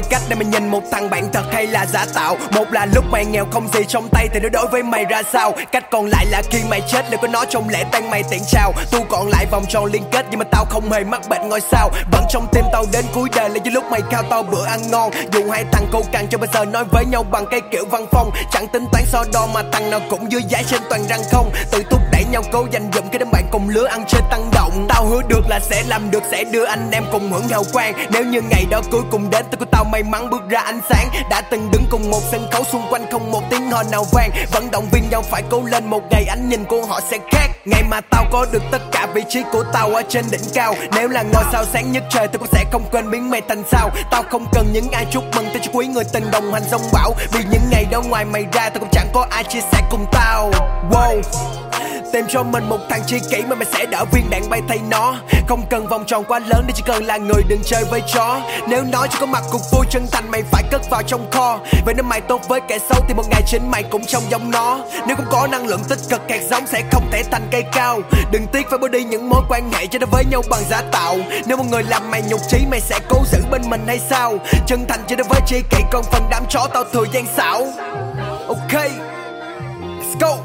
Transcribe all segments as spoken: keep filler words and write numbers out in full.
cách để mày nhìn một thằng bạn thật hay là giả tạo. Một là lúc mày nghèo không gì trong tay thì nó đối với mày ra sao. Cách còn lại là khi mày chết liệu có nó trong lễ tang mày tiện chào. Tu còn lại vòng tròn liên kết nhưng mà tao không hề mắc bệnh ngôi sao. Vẫn trong tim tao đến cuối đời là những lúc mày khao tao bữa ăn ngon. Dù hai thằng cô càng cho bây giờ nói với nhau bằng cái kiểu văn phong. Chẳng tính toán so đo mà thằng nào cũng dưới giá trên toàn răng không. Tự thúc đẩy nhau cố dành dụm cái đám bạn cùng lứa ăn chơi tăng động. Tao hứa được là sẽ làm được, sẽ đưa anh em cùng hưởng hào quang. Nếu như ngày đó cuối cùng đến tôi của tao may mắn bước ra ánh sáng. Đã từng đứng cùng một sân khấu xung quanh không một tiếng hò nào vang. Vẫn động viên nhau phải cố lên, một ngày ánh nhìn của họ sẽ khác. Ngày mà tao có được tất cả vị trí của tao ở trên đỉnh cao. Nếu là ngôi sao sáng nhất trời tôi cũng sẽ không quên biến mày thành sao. Tao không cần những ai chúc mừng, tao chỉ quý người từng đồng hành dông bão. Vì những ngày đó ngoài mày ra tao cũng chẳng có ai chia sẻ cùng tao. Wow. Tìm cho mình một thằng tri kỷ mà mày sẽ đỡ viên đạn bay thay nó. Không cần vòng tròn quá lớn để chỉ cần là người đừng chơi với chó. Nếu nó chỉ có mặt cuộc vui chân thành mày phải cất vào trong kho. Vậy nếu mày tốt với kẻ xấu thì một ngày chính mày cũng trông giống nó. Nếu không có năng lượng tích cực hạt giống sẽ không thể thành cây cao. Đừng tiếc phải bỏ đi những mối quan hệ cho nó với nhau bằng giả tạo. Nếu một người làm mày nhục trí mày sẽ cố giữ bên mình hay sao. Chân thành cho nó với tri kỷ còn phần đám chó tao thừa gian xảo. Ok, let's go.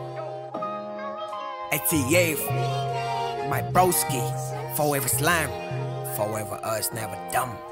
A T F, my broski, forever slime, forever us, never dumb.